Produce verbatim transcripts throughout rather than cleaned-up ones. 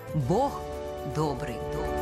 Бог добрий.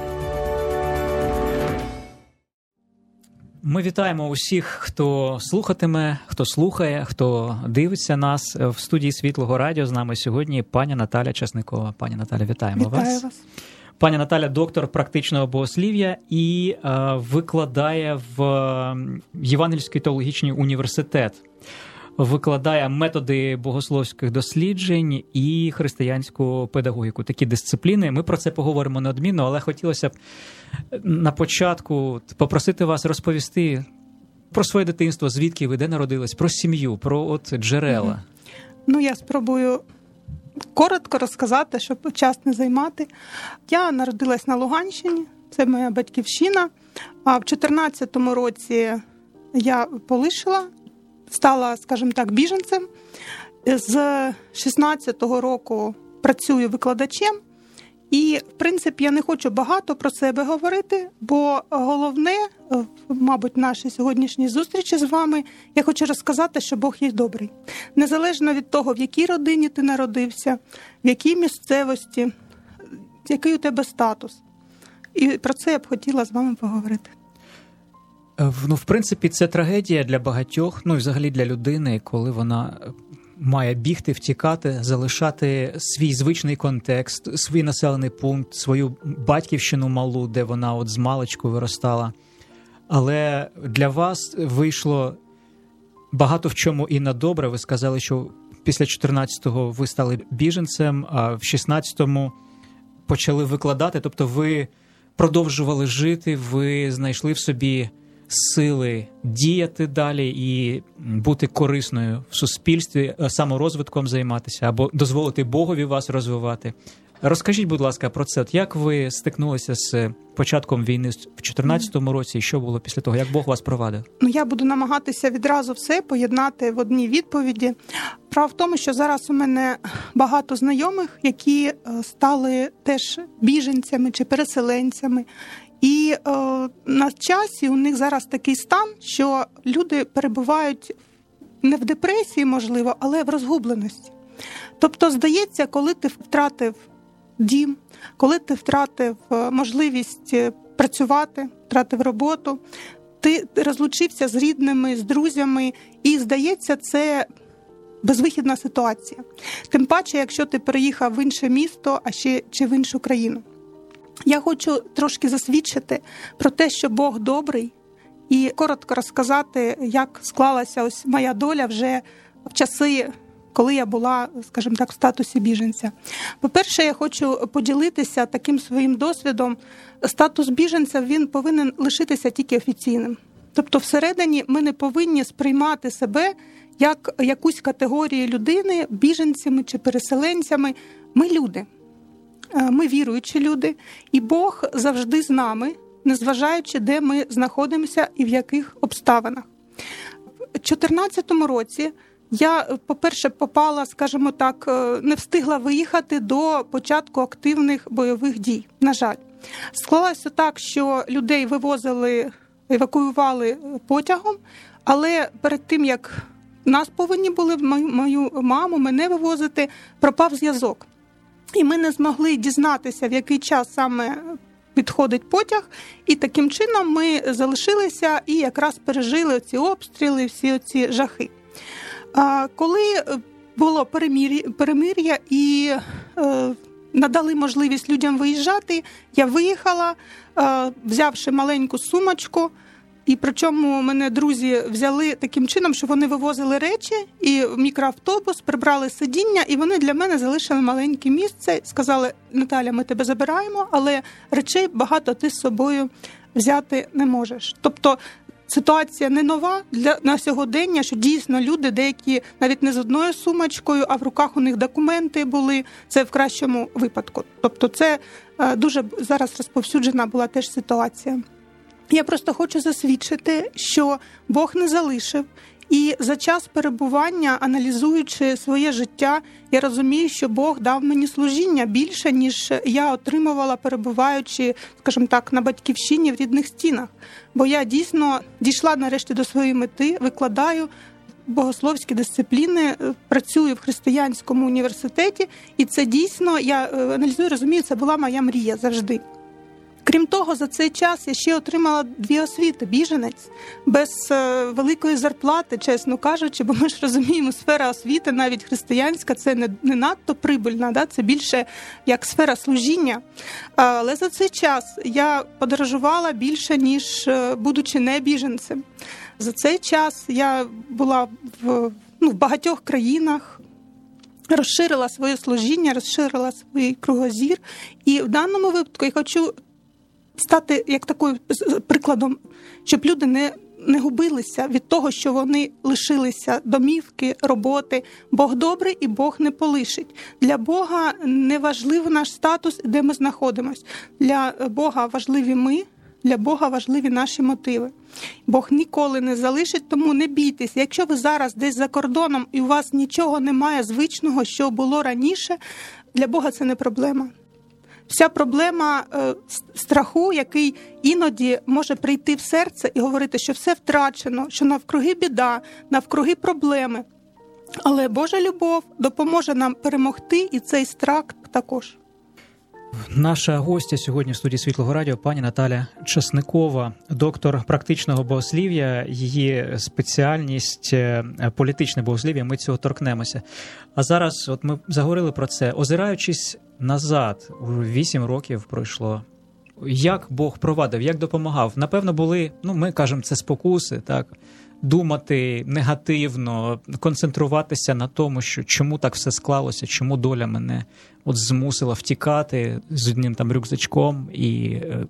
Ми вітаємо усіх, хто слухатиме, хто слухає, хто дивиться нас. В студії Світлого Радіо з нами сьогодні пані Наталя Часникова. Пані Наталя, вітаємо Вітаю вас. вас. Пані Наталя – доктор практичного богослів'я і е, викладає в Євангельський теологічний університет. Викладає методи богословських досліджень і християнську педагогіку. Такі дисципліни. Ми про це поговоримо неодмінно, але хотілося б на початку попросити вас розповісти про своє дитинство, звідки ви, де народились, про сім'ю, про от джерела. Ну, я спробую коротко розказати, щоб час не займати. Я народилась на Луганщині, це моя батьківщина. А в чотирнадцятому році я полишила, стала, скажімо так, біженцем. З шістнадцятого року працюю викладачем. І, в принципі, я не хочу багато про себе говорити, бо головне, мабуть, в нашій сьогоднішній зустрічі з вами, я хочу розказати, що Бог є добрий. Незалежно від того, в якій родині ти народився, в якій місцевості, який у тебе статус. І про це я б хотіла з вами поговорити. Ну, в принципі, це трагедія для багатьох, ну і взагалі для людини, коли вона має бігти, втікати, залишати свій звичний контекст, свій населений пункт, свою батьківщину малу, де вона от з маличку виростала. Але для вас вийшло багато в чому і на добре. Ви сказали, що після чотирнадцятого ви стали біженцем, а в шістнадцятому почали викладати. Тобто ви продовжували жити, ви знайшли в собі сили діяти далі і бути корисною в суспільстві, саморозвитком займатися або дозволити Богові вас розвивати. Розкажіть, будь ласка, про це. От як ви стикнулися з початком війни в чотирнадцятому році і що було після того? Як Бог вас провадив? Ну, я буду намагатися відразу все поєднати в одній відповіді. Справа в тому, що зараз у мене багато знайомих, які стали теж біженцями чи переселенцями. І е, на часі у них зараз такий стан, що люди перебувають не в депресії, можливо, але в розгубленості. Тобто, здається, коли ти втратив дім, коли ти втратив можливість працювати, втратив роботу, ти розлучився з рідними, з друзями, і, здається, це безвихідна ситуація. Тим паче, якщо ти переїхав в інше місто, а ще чи в іншу країну. Я хочу трошки засвідчити про те, що Бог добрий, і коротко розказати, як склалася ось моя доля вже в часи, коли я була, скажімо так, в статусі біженця. По-перше, я хочу поділитися таким своїм досвідом. Статус біженця, він повинен лишитися тільки офіційним. Тобто всередині ми не повинні сприймати себе як якусь категорію людини, біженцями чи переселенцями. Ми люди. Ми віруючі люди, і Бог завжди з нами, незважаючи, де ми знаходимося і в яких обставинах. У чотирнадцятому році я, по-перше, попала, скажімо так, не встигла виїхати до початку активних бойових дій, на жаль. Склалося так, що людей вивозили, евакуювали потягом, але перед тим, як нас повинні були, мою, мою маму, мене вивозити, пропав зв'язок. І ми не змогли дізнатися, в який час саме підходить потяг, і таким чином ми залишилися і якраз пережили ці обстріли, всі ці жахи. Коли було перемир'я і надали можливість людям виїжджати, я виїхала, взявши маленьку сумочку, і причому мене друзі взяли таким чином, що вони вивозили речі і в мікроавтобус, прибрали сидіння, і вони для мене залишили маленьке місце. Сказали: Наталя, ми тебе забираємо, але речей багато ти з собою взяти не можеш. Тобто ситуація не нова для на сьогодення, що дійсно люди деякі навіть не з одною сумочкою, а в руках у них документи були. Це в кращому випадку. Тобто це дуже зараз розповсюджена була теж ситуація. Я просто хочу засвідчити, що Бог не залишив. І за час перебування, аналізуючи своє життя, я розумію, що Бог дав мені служіння більше, ніж я отримувала, перебуваючи, скажімо так, на батьківщині в рідних стінах. Бо я дійсно дійшла нарешті до своєї мети, викладаю, богословські дисципліни, працюю в християнському університеті, і це дійсно, я аналізую, розумію, це була моя мрія завжди. Крім того, за цей час я ще отримала дві освіти, біженець, без е, великої зарплати, чесно кажучи, бо ми ж розуміємо, сфера освіти, навіть християнська, це не, не надто прибильна, да? Це більше як сфера служіння. Але за цей час я подорожувала більше, ніж будучи не біженцем. За цей час я була в, ну, в багатьох країнах, розширила своє служіння, розширила свій кругозір. І в даному випадку я хочу стати як такою прикладом, щоб люди не, не губилися від того, що вони лишилися домівки, роботи. Бог добрий і Бог не полишить. Для Бога не важливий наш статус, де ми знаходимося. Для Бога важливі ми, для Бога важливі наші мотиви. Бог ніколи не залишить, тому не бійтеся. Якщо ви зараз десь за кордоном і у вас нічого немає звичного, що було раніше, для Бога це не проблема. Вся проблема е, страху, який іноді може прийти в серце і говорити, що все втрачено, що навкруги біда, навкруги проблеми. Але Божа любов допоможе нам перемогти і цей страх також. Наша гостя сьогодні в студії Світлого Радіо пані Наталя Часникова, доктор практичного богослів'я, її спеціальність політичне богослів'я, ми цього торкнемося. А зараз от ми заговорили про це, озираючись назад, вісім років пройшло. Як Бог провадив, як допомагав? Напевно, були, ну ми кажемо, це спокуси, так? Думати негативно, концентруватися на тому, що чому так все склалося, чому доля мене от змусила втікати з одним там рюкзачком і е,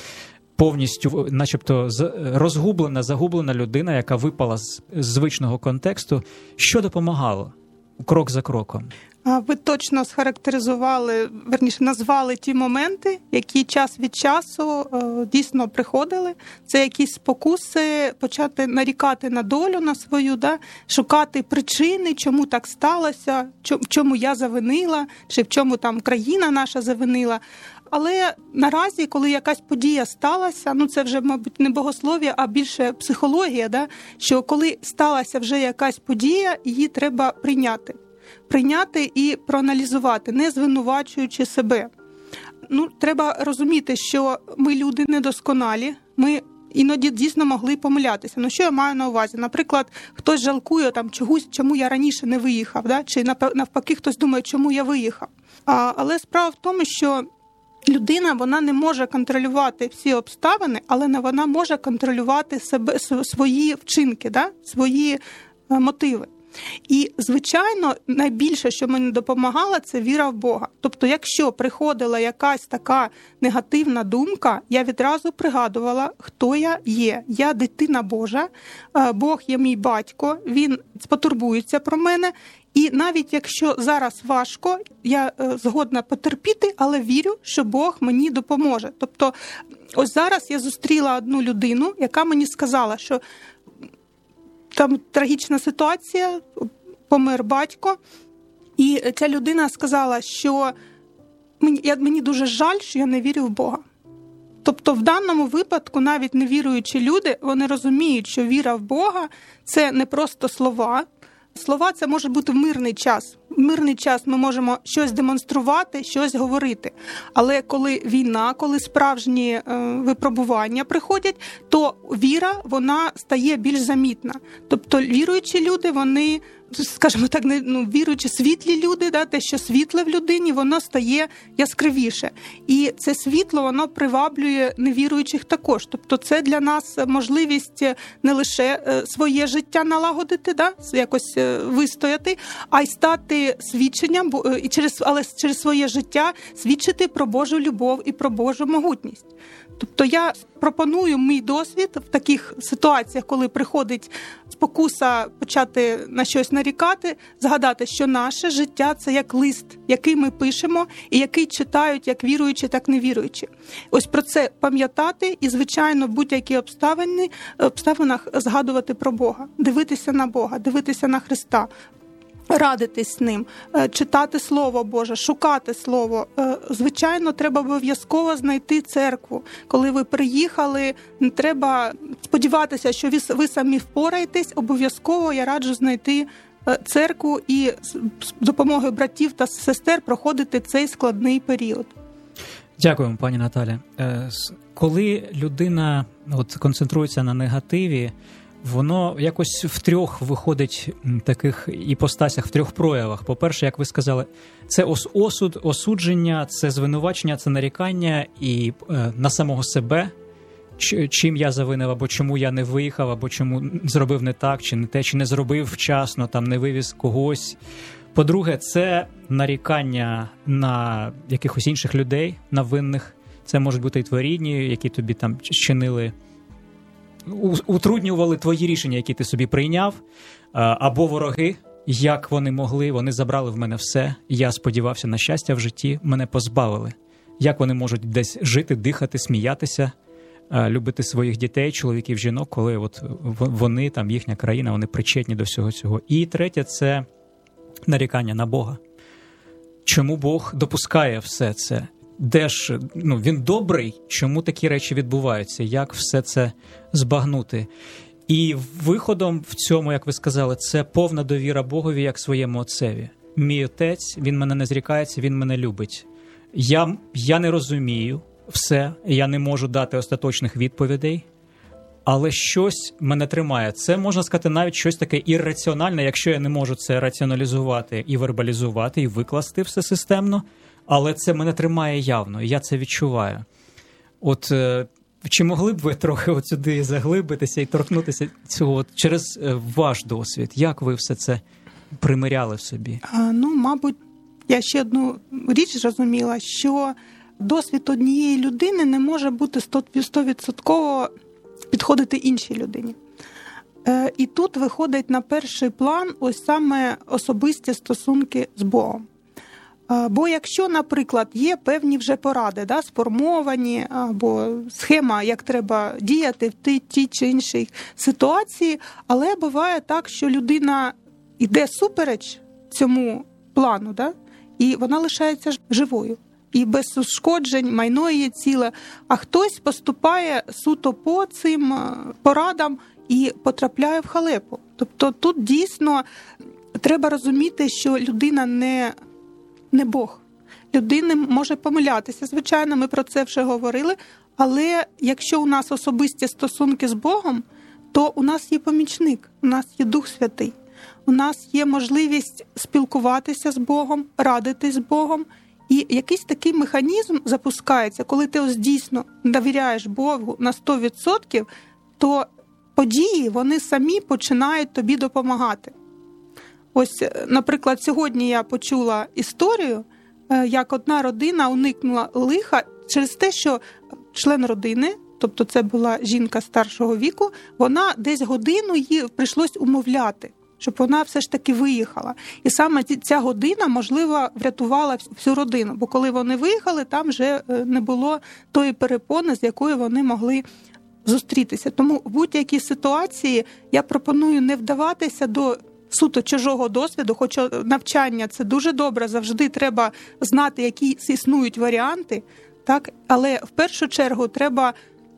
повністю, начебто, розгублена, загублена людина, яка випала з звичного контексту. Що допомагало крок за кроком? Ви точно схарактеризували, верніше, назвали ті моменти, які час від часу е, дійсно приходили. Це якісь спокуси, почати нарікати на долю на свою, да? Шукати причини, чому так сталося, в чому я завинила, чи в чому там країна наша завинила. Але наразі, коли якась подія сталася, ну це вже, мабуть, не богослов'я, а більше психологія, да? Що коли сталася вже якась подія, її треба прийняти. Прийняти і проаналізувати, не звинувачуючи себе. Ну, треба розуміти, що ми люди недосконалі, ми іноді дійсно могли помилятися. Ну, що я маю на увазі? Наприклад, хтось жалкує там чогось, чому я раніше не виїхав, да? Чи навпаки хтось думає, чому я виїхав. А, але справа в тому, що людина, вона не може контролювати всі обставини, але вона може контролювати себе, свої вчинки, да? Свої мотиви. І, звичайно, найбільше, що мені допомагало, це віра в Бога. Тобто, якщо приходила якась така негативна думка, я відразу пригадувала, хто я є. Я дитина Божа, Бог є мій батько, Він потурбується про мене. І навіть якщо зараз важко, я згодна потерпіти, але вірю, що Бог мені допоможе. Тобто, ось зараз я зустріла одну людину, яка мені сказала, що там трагічна ситуація, помер батько, і ця людина сказала, що мені, я, мені дуже жаль, що я не вірю в Бога. Тобто в даному випадку навіть невіруючі люди, вони розуміють, що віра в Бога – це не просто слова. Слова – це може бути в мирний час. В мирний час ми можемо щось демонструвати, щось говорити. Але коли війна, коли справжні е, випробування приходять, то віра, вона стає більш замітна. Тобто віруючі люди, вони, скажімо так, не, ну, віруючі світлі люди, да, те, що світле в людині, воно стає яскравіше. І це світло, воно приваблює невіруючих також. Тобто це для нас можливість не лише своє життя налагодити, да, якось вистояти, а й стати свідченням, і через, але через своє життя свідчити про Божу любов і про Божу могутність. Тобто я пропоную мій досвід в таких ситуаціях, коли приходить спокуса почати на щось нарікати, згадати, що наше життя – це як лист, який ми пишемо і який читають як віруючі, так і невіруючі. Ось про це пам'ятати і, звичайно, в будь-які обставини, обставинах згадувати про Бога, дивитися на Бога, дивитися на Христа. радитись з ним, читати Слово Боже, шукати Слово. Звичайно, треба обов'язково знайти церкву. Коли ви приїхали, не треба сподіватися, що ви самі впораєтесь. Обов'язково я раджу знайти церкву і з допомогою братів та сестер проходити цей складний період. Дякуємо, пані Наталя. Коли людина от концентрується на негативі, воно якось в трьох виходить таких іпостасях, в трьох проявах. По-перше, як ви сказали, це осуд, осудження, це звинувачення, це нарікання і е, на самого себе, чим я завинив, або чому я не виїхав, або чому зробив не так, чи не те, чи не зробив вчасно, там не вивіз когось. По-друге, це нарікання на якихось інших людей, на винних. Це можуть бути і твої рідні, які тобі там чинили, утруднювали твої рішення, які ти собі прийняв, або вороги, як вони могли, вони забрали в мене все, я сподівався на щастя в житті, мене позбавили. Як вони можуть десь жити, дихати, сміятися, любити своїх дітей, чоловіків, жінок, коли от вони, там їхня країна, вони причетні до всього цього. І третє – це нарікання на Бога. Чому Бог допускає все це? Де ж, ну, він добрий, чому такі речі відбуваються, як все це збагнути. І виходом в цьому, як ви сказали, це повна довіра Богові як своєму отцеві. Мій отець, він мене не зрікається, він мене любить. Я, я не розумію все, я не можу дати остаточних відповідей, але щось мене тримає. Це, можна сказати, навіть щось таке ірраціональне, якщо я не можу це раціоналізувати і вербалізувати, і викласти все системно, але це мене тримає явно, і я це відчуваю. От чи могли б ви трохи от сюди заглибитися і торкнутися цього от через ваш досвід? Як ви все це примиряли в собі? А, ну, мабуть, я ще одну річ зрозуміла, що досвід однієї людини не може бути сто відсотків підходити іншій людині. Е, і тут виходить на перший план ось саме особисті стосунки з Богом. Бо якщо, наприклад, є певні вже поради, да, сформовані, або схема, як треба діяти в тій, тій чи іншій ситуації, але буває так, що людина йде супереч цьому плану, да, і вона лишається живою. І без ушкоджень, майно є ціле, а хтось поступає суто по цим порадам і потрапляє в халепу. Тобто тут дійсно треба розуміти, що людина не Не Бог. Людина може помилятися. Звичайно, ми про це вже говорили, але якщо у нас особисті стосунки з Богом, то у нас є помічник, у нас є Дух Святий. У нас є можливість спілкуватися з Богом, радитись з Богом. І якийсь такий механізм запускається, коли ти ось дійсно довіряєш Богу на сто відсотків, то події, вони самі починають тобі допомагати. Ось, наприклад, сьогодні я почула історію, як одна родина уникнула лиха через те, що член родини, тобто це була жінка старшого віку, вона десь годину їй прийшлось умовляти, щоб вона все ж таки виїхала. І саме ця година, можливо, врятувала всю родину, бо коли вони виїхали, там вже не було тої перепони, з якою вони могли зустрітися. Тому в будь-якій ситуації я пропоную не вдаватися до суто чужого досвіду, хоча навчання – це дуже добре, завжди треба знати, які існують варіанти, так? Але в першу чергу треба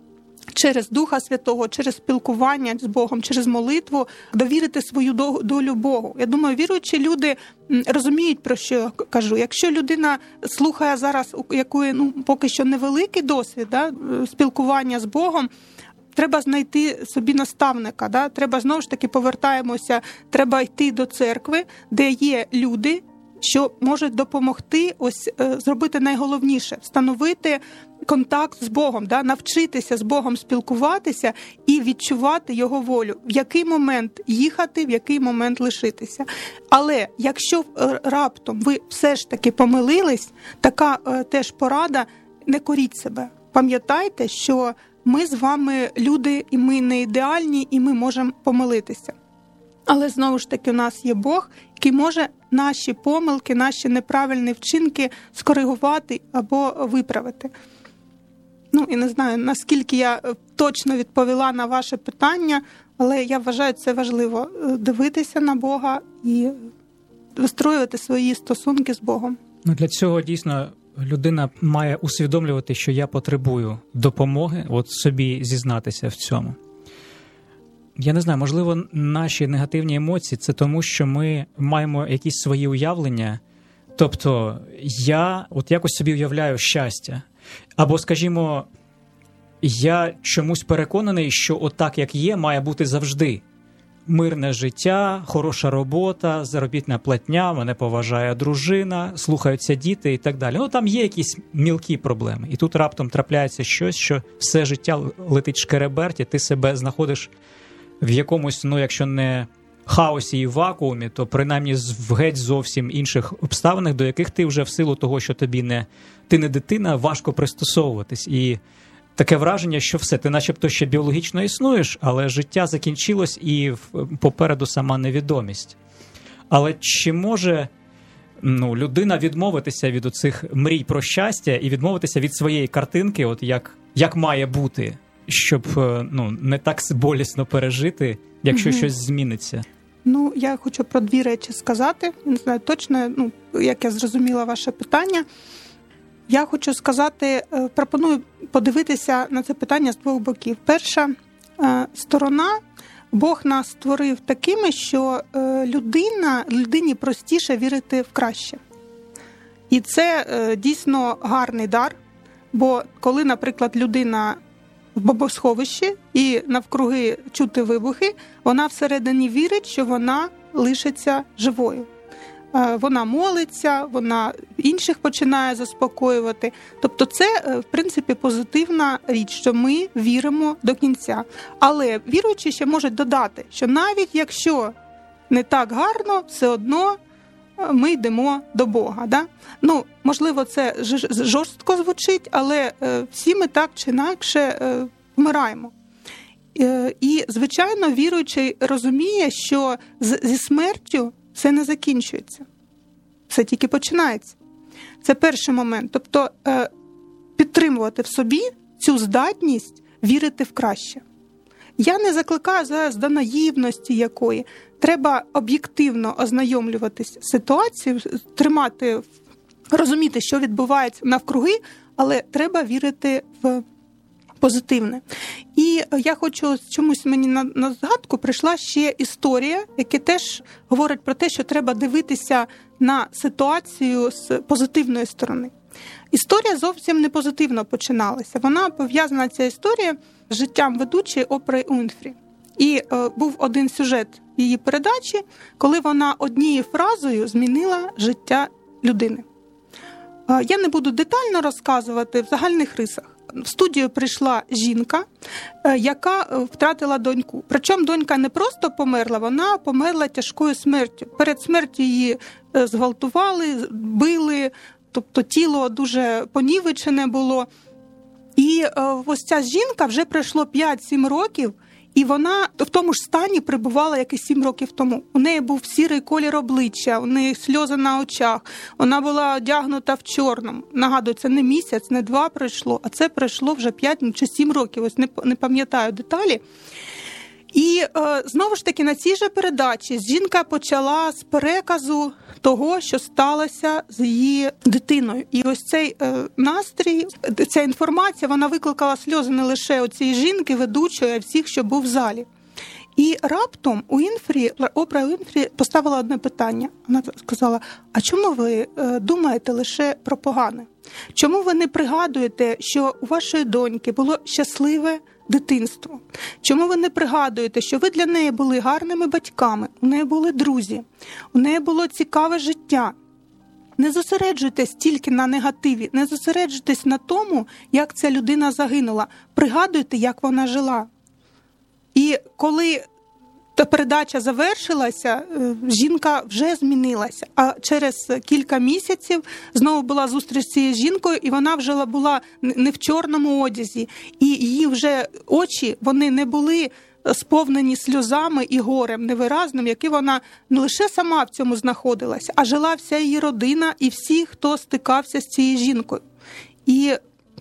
через Духа Святого, через спілкування з Богом, через молитву довірити свою долю Богу. Я думаю, віруючі люди розуміють, про що я кажу. Якщо людина слухає зараз, у якої ну, поки що невеликий досвід, да, спілкування з Богом, треба знайти собі наставника, да? Треба, знову ж таки, повертаємося, треба йти до церкви, де є люди, що можуть допомогти ось зробити найголовніше – встановити контакт з Богом, да? Навчитися з Богом спілкуватися і відчувати Його волю. В який момент їхати, в який момент лишитися. Але якщо раптом ви все ж таки помилились, така теж порада – не коріть себе. Пам'ятайте, що ми з вами люди, і ми не ідеальні, і ми можемо помилитися. Але, знову ж таки, у нас є Бог, який може наші помилки, наші неправильні вчинки скоригувати або виправити. Ну, і не знаю, наскільки я точно відповіла на ваше питання, але я вважаю, це важливо – дивитися на Бога і вистроювати свої стосунки з Богом. Ну, для цього дійсно людина має усвідомлювати, що я потребую допомоги, от собі зізнатися в цьому. Я не знаю, можливо, наші негативні емоції – це тому, що ми маємо якісь свої уявлення. Тобто я от якось собі уявляю щастя. Або, скажімо, я чомусь переконаний, що отак, як є, має бути завжди. Мирне життя, хороша робота, заробітна платня, мене поважає дружина, слухаються діти і так далі. Ну, там є якісь мілкі проблеми. І тут раптом трапляється щось, що все життя летить шкереберть, і ти себе знаходиш в якомусь, ну, якщо не хаосі і вакуумі, то принаймні в геть зовсім інших обставинах, до яких ти вже в силу того, що тобі не, ти не дитина, важко пристосовуватись. І таке враження, що все, ти начебто ще біологічно існуєш, але життя закінчилось і попереду сама невідомість. Але чи може ну, людина відмовитися від оцих мрій про щастя і відмовитися від своєї картинки, от як, як має бути, щоб ну, не так болісно пережити, якщо угу. щось зміниться? Ну, я хочу про дві речі сказати. Не знаю точно, ну, як я зрозуміла ваше питання. Я хочу сказати, пропоную подивитися на це питання з двох боків. Перша сторона, Бог нас створив такими, що людина, людині простіше вірити в краще. І це дійсно гарний дар, бо коли, наприклад, людина в бомбосховищі і навкруги чути вибухи, вона всередині вірить, що вона лишиться живою. Вона молиться, вона інших починає заспокоювати. Тобто це, в принципі, позитивна річ, що ми віримо до кінця. Але віруючі ще можуть додати, що навіть якщо не так гарно, все одно ми йдемо до Бога. Да? Ну, можливо, це жорстко звучить, але всі ми так чи інакше вмираємо. І, звичайно, віруючий розуміє, що зі смертю це не закінчується. Це тільки починається. Це перший момент. Тобто підтримувати в собі цю здатність вірити в краще. Я не закликаю зараз до наївності якої. Треба об'єктивно ознайомлюватись з ситуацією, тримати, розуміти, що відбувається навкруги, але треба вірити в позитивне. І я хочу, чомусь мені на, на згадку прийшла ще історія, яка теж говорить про те, що треба дивитися на ситуацію з позитивної сторони. Історія зовсім не позитивно починалася. Вона пов'язана, ця історія, з життям ведучої Опри Уінфрі. І е, був один сюжет її передачі, коли вона однією фразою змінила життя людини. Е, я не буду детально розказувати в загальних рисах. В студію прийшла жінка, яка втратила доньку. Причому донька не просто померла, вона померла тяжкою смертю. Перед смертю її зґвалтували, били, тобто тіло дуже понівечене було. І ось ця жінка вже пройшло п'ять-сім років, і вона в тому ж стані перебувала, як і сім років тому. У неї був сірий колір обличчя, у неї сльози на очах, вона була одягнута в чорному. Нагадую, це не місяць, не два пройшло, а це пройшло вже п'ять чи сім років, ось не, не пам'ятаю деталі. І е, знову ж таки на цій же передачі жінка почала з переказу того, що сталося з її дитиною. І ось цей е, настрій, ця інформація, вона викликала сльози не лише у цієї жінки, ведучої, а всіх, що був в залі. І раптом Уінфрі, Опра Уінфрі поставила одне питання. Вона сказала, а чому ви е, думаєте лише про погане? Чому ви не пригадуєте, що у вашої доньки було щасливе дитинство? Чому ви не пригадуєте, що ви для неї були гарними батьками, у неї були друзі, у неї було цікаве життя? Не зосереджуйтесь тільки на негативі, не зосереджуйтесь на тому, як ця людина загинула. Пригадуйте, як вона жила. І коли та передача завершилася, жінка вже змінилася. А через кілька місяців знову була зустріч з цією жінкою, і вона вже була не в чорному одязі. І її вже очі, вони не були сповнені сльозами і горем невиразним, яке вона не лише сама в цьому знаходилася, а жила вся її родина і всі, хто стикався з цією жінкою. І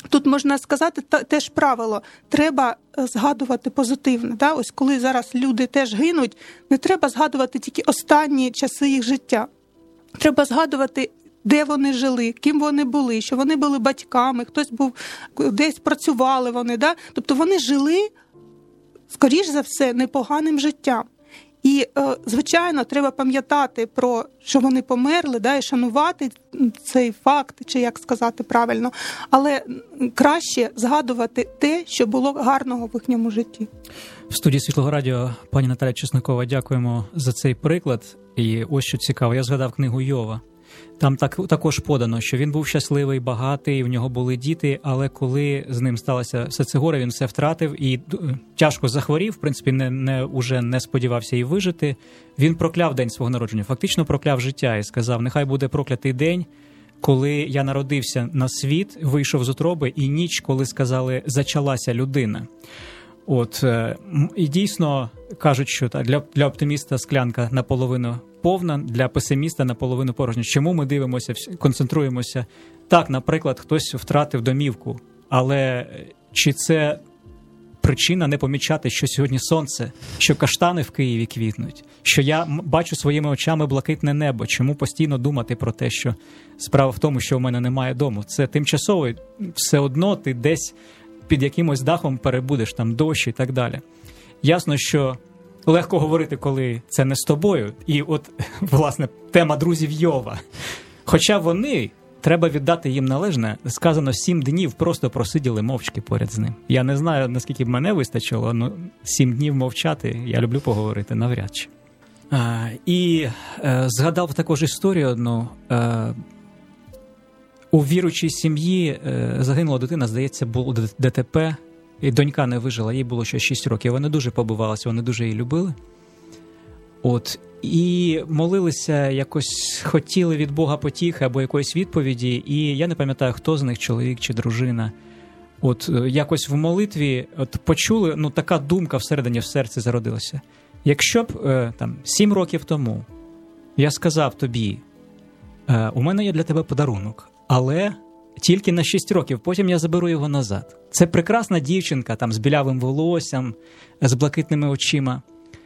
Тут можна сказати та, теж правило, треба згадувати позитивне. Да? Ось коли зараз люди теж гинуть, не треба згадувати тільки останні часи їх життя. Треба згадувати, де вони жили, ким вони були, що вони були батьками, хтось був, десь працювали вони. Да? Тобто вони жили, скоріш за все, непоганим життям. І, звичайно, треба пам'ятати про, що вони померли, да, і шанувати цей факт, чи як сказати правильно, але краще згадувати те, що було гарного в їхньому житті. В студії Світлого радіо пані Наталя Чесникова, дякуємо за цей приклад. І ось що цікаво, я згадав книгу Йова. Там так, також подано, що він був щасливий, багатий, в нього були діти, але коли з ним сталося все це горе, він все втратив і тяжко захворів, в принципі, не, не, уже не сподівався і вижити. Він прокляв день свого народження, фактично прокляв життя і сказав, нехай буде проклятий день, коли я народився на світ, вийшов з утроби, і ніч, коли сказали, зачалася людина. От, і дійсно кажуть, що для, для оптиміста склянка наполовину повна, для песиміста наполовину порожня. Чому ми дивимося, концентруємося? Так, наприклад, хтось втратив домівку, але чи це причина не помічати, що сьогодні сонце, що каштани в Києві квітнуть, що я бачу своїми очами блакитне небо? Чому постійно думати про те, що справа в тому, що в мене немає дому? Це тимчасово, все одно ти десь під якимось дахом перебудеш, там дощ і так далі. Ясно, що легко говорити, коли це не з тобою. І от, власне, тема друзів Йова. Хоча вони, треба віддати їм належне, сказано, сім днів просто просиділи мовчки поряд з ним. Я не знаю, наскільки б мене вистачило, але сім днів мовчати, я люблю поговорити, навряд чи. А, і е, згадав також історію одну. Е, У віруючій сім'ї е, загинула дитина, здається, було ДТП, і донька не вижила, їй було ще шість років. Вони дуже побивалися, вони дуже її любили. От, і молилися, якось хотіли від Бога потіхи або якоїсь відповіді, і я не пам'ятаю, хто з них, чоловік чи дружина. От, якось в молитві от, почули, ну, така думка всередині в серці зародилася. Якщо б е, там, сім років тому я сказав тобі, е, у мене є для тебе подарунок, але тільки на шість років, потім я заберу його назад. Це прекрасна дівчинка, там, з білявим волоссям, з блакитними очима.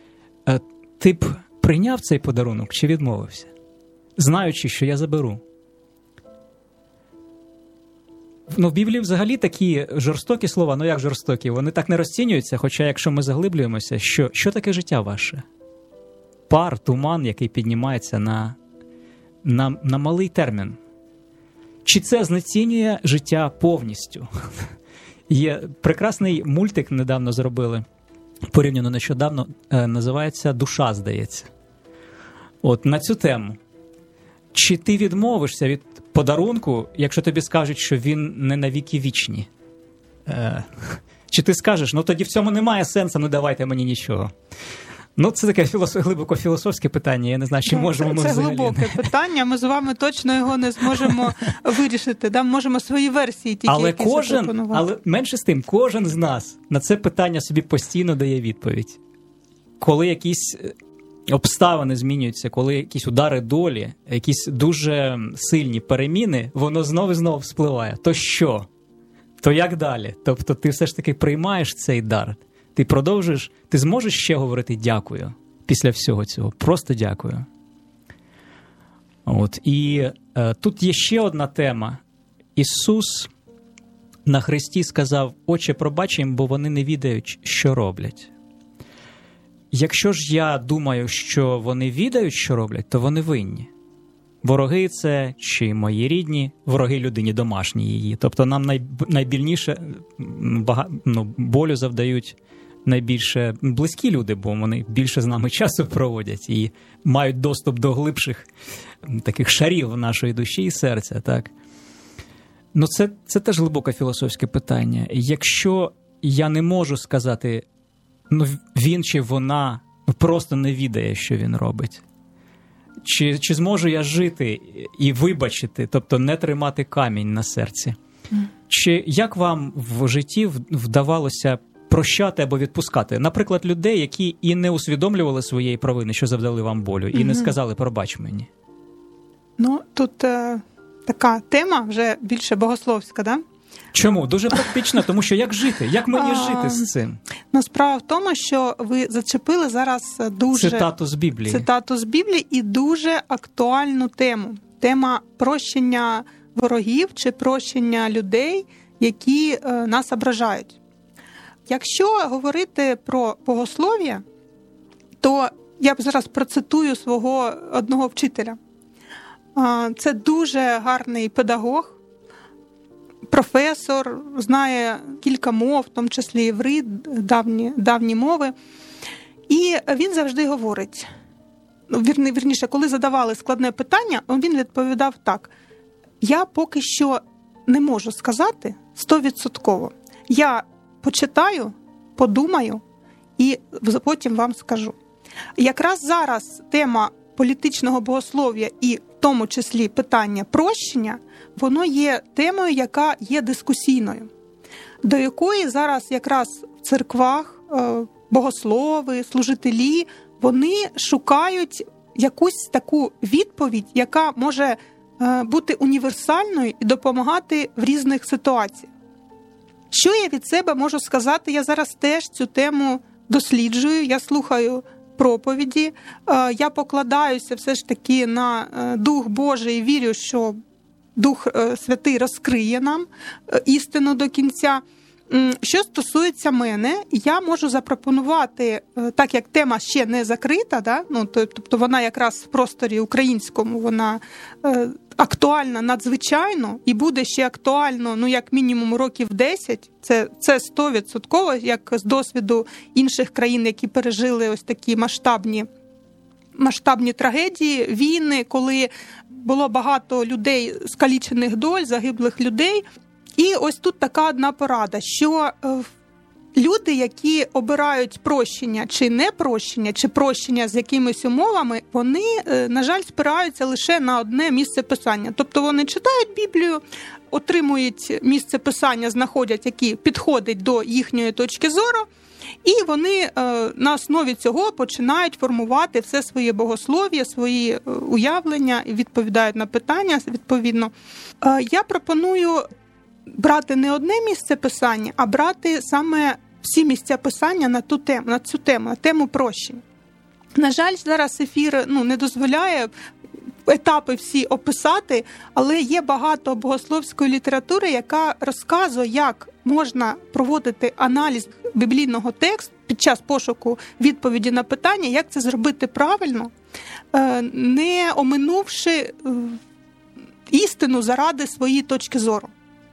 Ти б прийняв цей подарунок чи відмовився? Знаючи, що я заберу. Ну, в Біблії взагалі такі жорстокі слова, ну як жорстокі, вони так не розцінюються, хоча якщо ми заглиблюємося, що, що таке життя ваше? Пар, туман, який піднімається на, на, на малий термін. Чи це знецінює життя повністю? Є прекрасний мультик, недавно зробили, порівняно нещодавно, називається «Душа», здається. От на цю тему. Чи ти відмовишся від подарунку, якщо тобі скажуть, що він не навіки вічні? Е, чи ти скажеш, ну тоді в цьому немає сенсу, ну давайте мені нічого. Ну, це таке філософ... глибоко філософське питання, я не знаю, чи можемо це, ми це взагалі... Це глибоке питання, ми з вами точно його не зможемо вирішити, да? Можемо свої версії тільки але якісь кожен, запропонувати. Але менше з тим, кожен з нас на це питання собі постійно дає відповідь. Коли якісь обставини змінюються, коли якісь удари долі, якісь дуже сильні переміни, воно знову і знову вспливає. То що? То як далі? Тобто ти все ж таки приймаєш цей дар, ти продовжуєш, ти зможеш ще говорити «дякую» після всього цього. Просто дякую. От. І е, тут є ще одна тема. Ісус на хресті сказав: «Отче, пробач їм, бо вони не відають, що роблять». Якщо ж я думаю, що вони відають, що роблять, то вони винні. Вороги це чи мої рідні, вороги людині домашній її. Тобто нам най, найбільніше бага, ну, болю завдають найбільше близькі люди, бо вони більше з нами часу проводять і мають доступ до глибших таких шарів нашої душі і серця. Так? Ну це, це теж глибоке філософське питання. Якщо я не можу сказати, ну він чи вона просто не відає, що він робить, Чи, чи зможу я жити і вибачити, тобто не тримати камінь на серці? Mm. Чи як вам в житті вдавалося прощати або відпускати, наприклад, людей, які і не усвідомлювали своєї провини, що завдали вам болю, і mm-hmm. не сказали «пробач мені»? Ну, тут е, така тема вже більше богословська, да? Чому? Дуже практично, тому що як жити? Як мені жити з цим? Ну, справа в тому, що ви зачепили зараз дуже... Цитату з Біблії. Цитату з Біблії і дуже актуальну тему. Тема прощення ворогів чи прощення людей, які е, нас ображають. Якщо говорити про богослов'я, то я б зараз процитую свого одного вчителя. Це дуже гарний педагог, професор, знає кілька мов, в тому числі іврит, давні, давні мови. І він завжди говорить, вірні, вірніше, коли задавали складне питання, він відповідав так: я поки що не можу сказати стовідсотково. Я почитаю, подумаю і потім вам скажу. Якраз зараз тема політичного богослов'я і в тому числі питання прощення, воно є темою, яка є дискусійною, до якої зараз якраз в церквах богослови, служителі, вони шукають якусь таку відповідь, яка може бути універсальною і допомагати в різних ситуаціях. Що я від себе можу сказати? Я зараз теж цю тему досліджую, я слухаю проповіді, я покладаюся все ж таки на Дух Божий і вірю, що Дух Святий розкриє нам істину до кінця. Що стосується мене, я можу запропонувати, так як тема ще не закрита, да? Ну, тобто вона якраз в просторі українському, вона актуальна надзвичайно і буде ще актуально, ну, як мінімум років десять, це, це сто відсотків, як з досвіду інших країн, які пережили ось такі масштабні, масштабні трагедії, війни, коли було багато людей, скалічених доль, загиблих людей. І ось тут така одна порада, що люди, які обирають прощення чи не прощення, чи прощення з якимись умовами, вони, на жаль, спираються лише на одне місце писання. Тобто вони читають Біблію, отримують місце писання, знаходять, які підходить до їхньої точки зору, і вони на основі цього починають формувати все своє богослов'я, свої уявлення і відповідають на питання відповідно. Я пропоную брати не одне місце писання, а брати саме всі місця писання на ту тему, на цю тему, на тему прощення. На жаль, зараз ефір ну, не дозволяє етапи всі описати, але є багато богословської літератури, яка розказує, як можна проводити аналіз біблійного тексту під час пошуку відповіді на питання, як це зробити правильно, не оминувши істину заради своєї точки зору.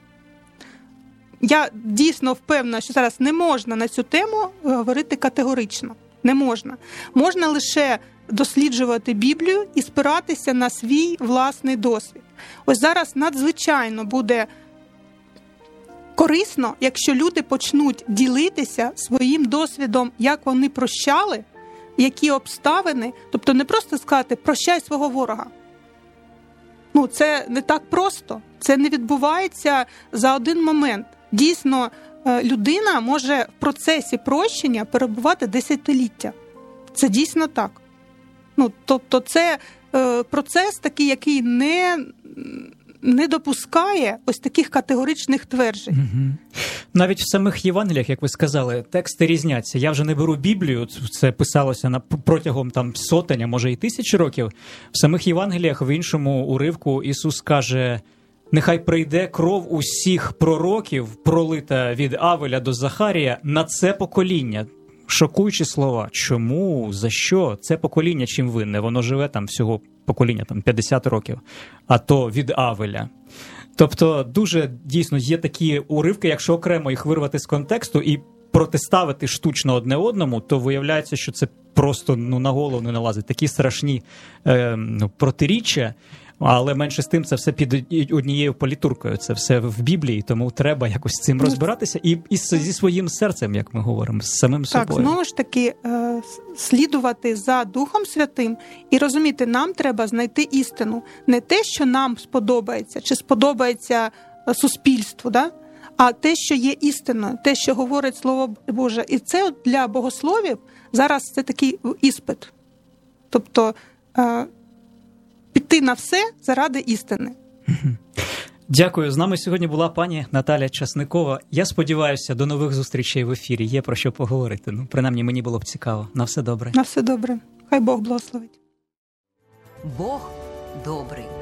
Я дійсно впевнена, що зараз не можна на цю тему говорити категорично. Не можна. Можна лише досліджувати Біблію і спиратися на свій власний досвід. Ось зараз надзвичайно буде корисно, якщо люди почнуть ділитися своїм досвідом, як вони прощали, які обставини. Тобто не просто сказати «прощай свого ворога». Ну, це не так просто. Це не відбувається за один момент. Дійсно, людина може в процесі прощення перебувати десятиліття. Це дійсно так. Ну, тобто це е, процес такий, який не, не допускає ось таких категоричних тверджень. Угу. Навіть в самих Євангеліях, як ви сказали, тексти різняться. Я вже не беру Біблію, це писалося на, протягом там, сотень, а може і тисяч років. В самих Євангеліях в іншому уривку Ісус каже: «Нехай прийде кров усіх пророків, пролита від Авеля до Захарія, на це покоління». Шокуючі слова. Чому? За що? Це покоління чим винне? Воно живе там всього покоління, там п'ятдесят років, а то від Авеля. Тобто дуже дійсно є такі уривки, якщо окремо їх вирвати з контексту і протиставити штучно одне одному, то виявляється, що це просто ну, на голову не налазить. Такі страшні е, ну, протиріччя. Але менше з тим це все під однією політуркою, це все в Біблії, тому треба якось з цим розбиратися і, і зі своїм серцем, як ми говоримо, з самим так, собою. Так, знову ж таки, слідувати за Духом Святим і розуміти, нам треба знайти істину. Не те, що нам сподобається, чи сподобається суспільству, да? А те, що є істиною, те, що говорить Слово Боже. І це для богословів зараз це такий іспит. Тобто піти на все заради істини. Дякую. З нами сьогодні була пані Наталя Часникова. Я сподіваюся, до нових зустрічей в ефірі. Є про що поговорити. Ну, принаймні, мені було б цікаво. На все добре. На все добре. Хай Бог благословить. Бог добрий.